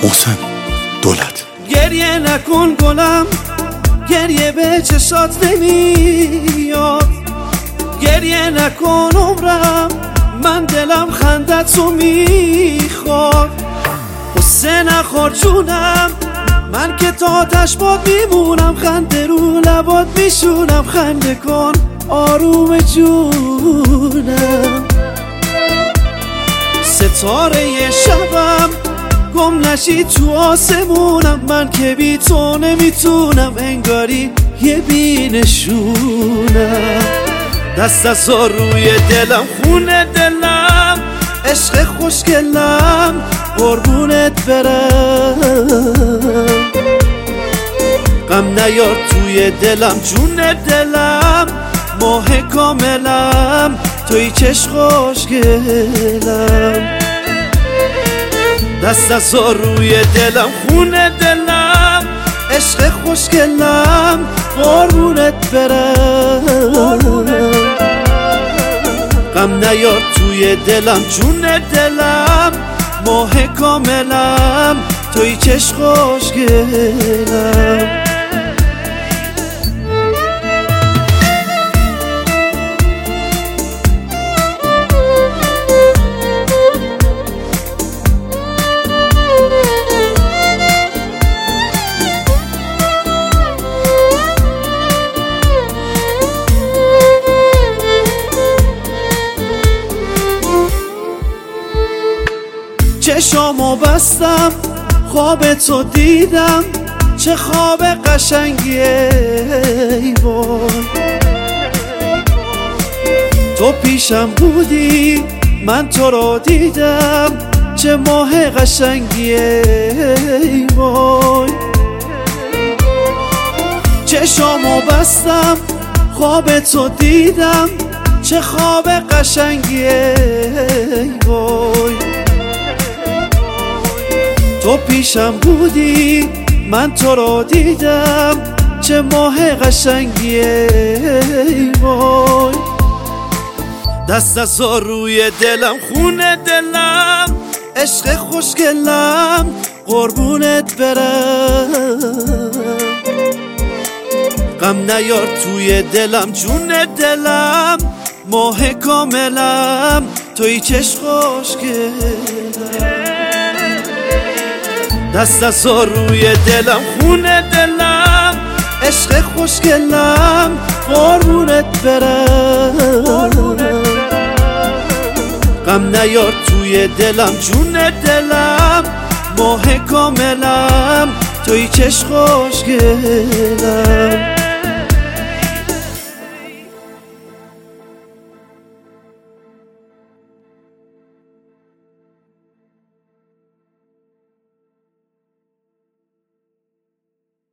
محسن دولت. گریه نکن گلم، گریه به چشات نمیاد. گریه نکن عمرم، من دلم خندتو میخواد. قصه نخور جونم، من که تا آتش باد میمونم. خنده رو لبات میشونم، خنده کن آروم جونم. ستاره شبم گم نشی تو آسمونم. من که بی تو نمیتونم، انگاری یه بینشونم. دست از روی دلم، خونه دلم، عشق خوشگلم، قربونت برم. غم نیار توی دلم، جون دلم، ماه کاملم، توی چش خوشگلم. دست از روی دلم، خونه دلم، عشق خوشگلم، قربونت برم. غم نیار توی دلم، جون دلم، ماه کاملم، توی چش خوشگلم. چشامو بستم، خواب تو دیدم، چه خواب قشنگیه ای وای. تو پیشم بودی، من تو رو دیدم، چه ماه قشنگیه ای وای. چشامو بستم، خواب تو دیدم، چه خواب قشنگیه ای وای. تو پیشم بودی، من تو رو دیدم، چه ماه قشنگیه ای وای. دست از روی دلم، خونه دلم، عشق خوشگلم، قربونت برم. غم نیار توی دلم، جون دلم، ماه کاملم، توی چش خوشگلم. دست از روی دلم، خونه دلم، عشق خوشگلم، قربونت برم. غم نیار توی دلم، جون دلم، ماه کاملم، توی چش خوشگلم.